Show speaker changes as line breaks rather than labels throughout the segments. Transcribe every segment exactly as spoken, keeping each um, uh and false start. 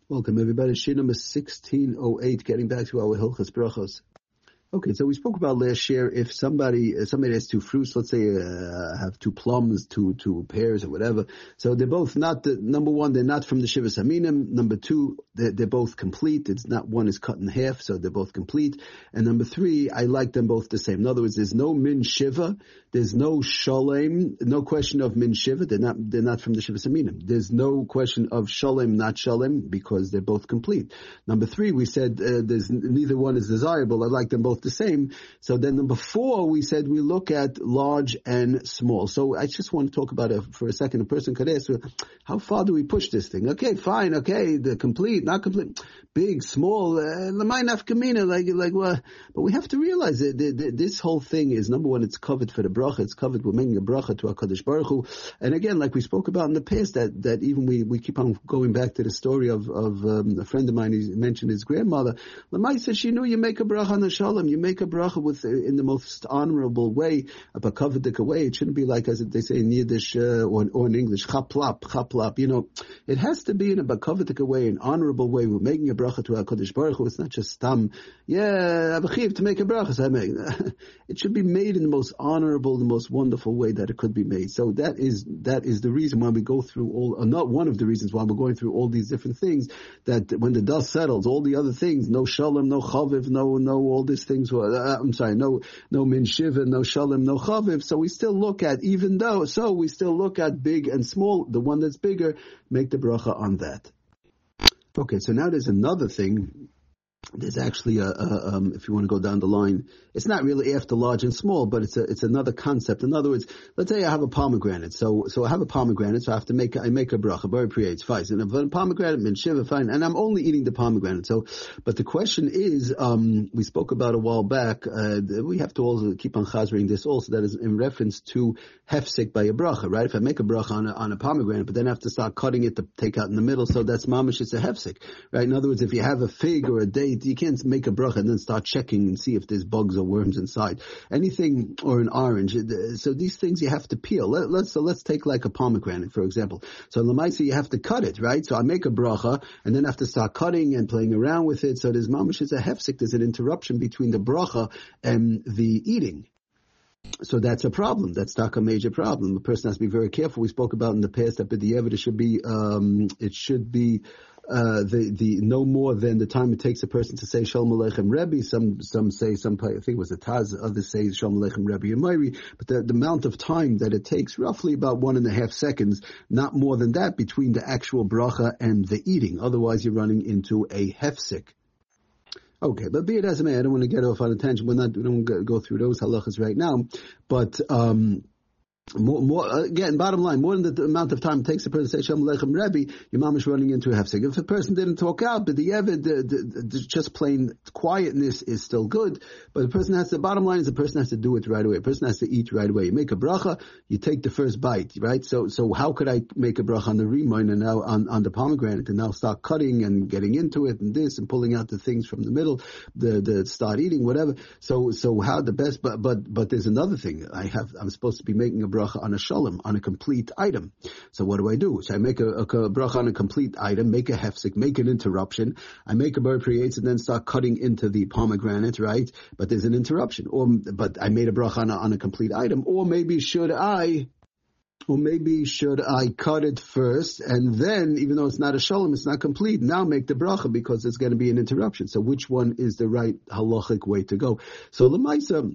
Welcome everybody. Shir number sixteen oh eight, getting back to our Hilchas Brachos. Okay, so we spoke about last year, if somebody uh, somebody has two fruits, let's say uh, have two plums, two two pears or whatever, so they're both not, the, number one, they're not from the Shivas Aminim, number two, they're, they're both complete, it's not one is cut in half, so they're both complete, and number three, I like them both the same. In other words, there's no min shiva, there's no shalem, no question of min shiva, they're not they're not from the Shivas Aminim. There's no question of shalem, not shalem, because they're both complete. Number three, we said uh, there's neither one is desirable, I like them both the same. So then number four, we said we look at large and small. So I just want to talk about it for a second. A person could ask, how far do we push this thing? Okay, fine, okay, the complete, not complete, big, small, lamai nafkamina, like, like what? But we have to realize that this whole thing is, number one, it's covered for the bracha, it's covered, we're making a bracha to HaKadosh Baruch Hu. And again, like we spoke about in the past, that, that even we, we keep on going back to the story of, of um, a friend of mine, he mentioned his grandmother. Lamai said, she knew you make a bracha on the shalom, you make a bracha with, in the most honorable way, a bakavedik way. It shouldn't be like, as they say in Yiddish, uh, or, or in English, chaplap, chaplap. You know, it has to be in a bakavedik way, an honorable way. We're making a bracha to HaKadosh Baruch Hu. It's not just stam, yeah, I have a chiv to make a bracha, so I make. It should be made in the most honorable, the most wonderful way that it could be made. So that is, that is the reason why we go through all, or not one of the reasons why we're going through all these different things, that when the dust settles, all the other things, no shalom, no chaviv, no, no, all these things were, uh, I'm sorry, no, no min shiva, no shalom, no chaviv. So we still look at, even though, so we still look at big and small. The one that's bigger, make the bracha on that. Okay, so now there's another thing. There's actually a, a um, if you want to go down the line, it's not really after large and small, but it's a, it's another concept. In other words, let's say I have a pomegranate. So, so I have a pomegranate, so I have to make, I make a bracha, very creates, fine. And a pomegranate, min shiva, fine. And I'm only eating the pomegranate. So, but the question is, um, we spoke about a while back, uh, we have to also keep on chazering this also, that is in reference to hefsek by a bracha, right? If I make a bracha on a, on a pomegranate, but then I have to start cutting it to take out in the middle, so that's mamish, it's a hefsek, right? In other words, if you have a fig or a date, you can't make a bracha and then start checking and see if there's bugs or worms inside. Anything, or an orange. So these things you have to peel. Let, let's, so let's take like a pomegranate, for example. So lemaisa, you have to cut it, right? So I make a bracha and then I have to start cutting and playing around with it. So there's mamish, it's a hefsek, there's an interruption between the bracha and the eating. So that's a problem. That's not a major problem. The person has to be very careful. We spoke about in the past that b'diavad, it should be, um, it should be, Uh, the, the, no more than the time it takes a person to say Shalom Aleichem Rebbe. Some, some say, some, I think it was a Taz, others say Shalom Aleichem Rebbe and Myri, but the, the amount of time that it takes, roughly about one and a half seconds, not more than that, between the actual bracha and the eating. Otherwise you're running into a hefsek. Okay, but be it as it may, I don't want to get off on a tangent. We're not, we don't go through those halachas right now, but, um, More, more, again, bottom line, more than the, the amount of time it takes a person to say Shalom Aleichem Rebbe, your mom is running into a hefsek. If a person didn't talk out, but the evid, the, the, the, just plain quietness is still good, but the person has to, the bottom line is the person has to do it right away. A person has to eat right away. You make a bracha, you take the first bite, right? So, so how could I make a bracha on the rimon and now on, on the pomegranate and now start cutting and getting into it and this and pulling out the things from the middle, the, the start eating, whatever. So, so how the best, but, but, but there's another thing. I have, I'm supposed to be making a bracha on a shalom, on a complete item. So what do I do? So I make a, a, a bracha on a complete item, make a hefsek, make an interruption. I make a bar creates and then start cutting into the pomegranate, right? But there's an interruption. Or, but I made a bracha on a, on a complete item. Or maybe should I, or maybe should I cut it first and then, even though it's not a shalom, it's not complete, now make the bracha because there's going to be an interruption. So which one is the right halachic way to go? So l'maisa,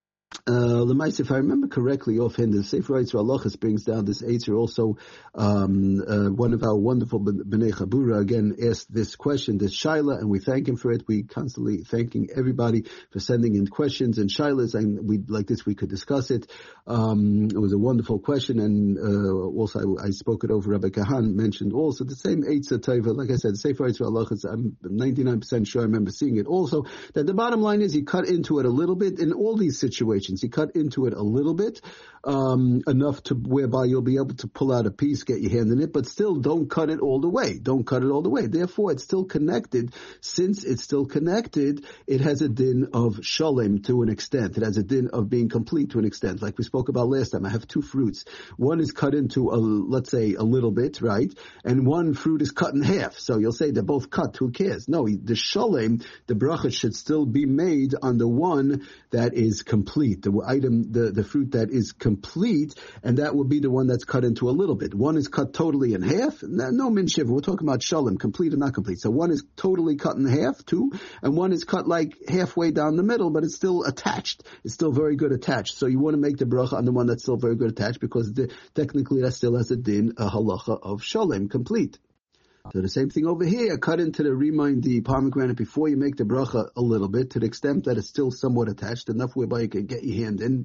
Uh, Lemais, if I remember correctly offhand, the Sefer Eitzer Halachos brings down this Eitzer also. Um, uh, one of our wonderful B'nai Chabura again asked this question, this Shaila, and we thank him for it. We constantly thanking everybody for sending in questions and Shailas, and we like this we could discuss it. Um, it was a wonderful question, and uh, also I, I spoke it over. Rabbi Kahan mentioned also the same Eitzer Tova. Like I said, the Sefer Eitzer Halachos, I'm ninety-nine percent sure I remember seeing it also. That the bottom line is you cut into it a little bit in all these situations. situations. You cut into it a little bit, um, enough to whereby you'll be able to pull out a piece, get your hand in it, but still don't cut it all the way. Don't cut it all the way. Therefore, it's still connected. Since it's still connected, it has a din of shalem to an extent. It has a din of being complete to an extent. Like we spoke about last time, I have two fruits. One is cut into, a, let's say, a little bit, right? And one fruit is cut in half. So you'll say they're both cut. Who cares? No, the shalem, the bracha should still be made on the one that is complete, the item, the, the fruit that is complete, and that would be the one that's cut into a little bit. One is cut totally in half. No, no min shiva. We're talking about shalem, complete or not complete. So one is totally cut in half, two, and one is cut like halfway down the middle, but it's still attached. It's still very good attached. So you want to make the bracha on the one that's still very good attached, because the, technically that still has a din, a halacha of shalem, complete. So the same thing over here, cut into the remind the pomegranate before you make the bracha a little bit, to the extent that it's still somewhat attached, enough whereby you can get your hand in.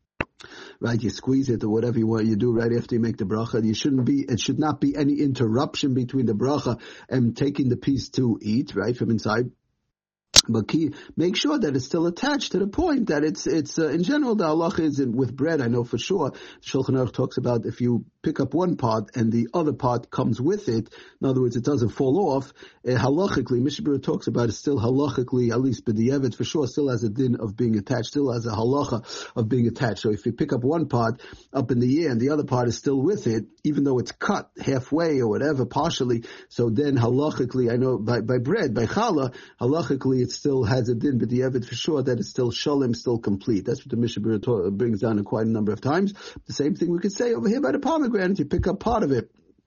Right, you squeeze it or whatever you want you do right after you make the bracha. You shouldn't be, it should not be any interruption between the bracha and taking the piece to eat, right, from inside. But key, make sure that it's still attached to the point that it's, it's, uh, in general, the halacha is in, with bread, I know for sure. Shulchan Aruch talks about if you pick up one part and the other part comes with it, in other words, it doesn't fall off, uh, halachically, Mishnah Berurah talks about it still halachically, at least b'di'evet, for sure, still has a din of being attached, still has a halacha of being attached. So if you pick up one part up in the air and the other part is still with it, even though it's cut halfway or whatever, partially, so then halachically, I know by, by bread, by challah, halachically, it's still has a din, but the evid for sure that it's still shalem, still complete. That's what the Mishnah Berurah brings down in quite a number of times. The same thing we could say over here by the pomegranate. You pick up part of it,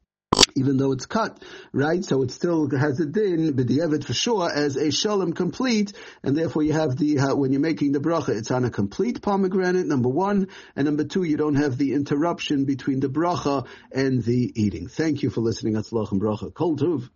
even though it's cut, right? So it still has a din, but the evid for sure as a shalem complete, and therefore you have the, uh, when you're making the bracha, it's on a complete pomegranate, number one, and number two, you don't have the interruption between the bracha and the eating. Thank you for listening. Atzlach and bracha. Kol tuv.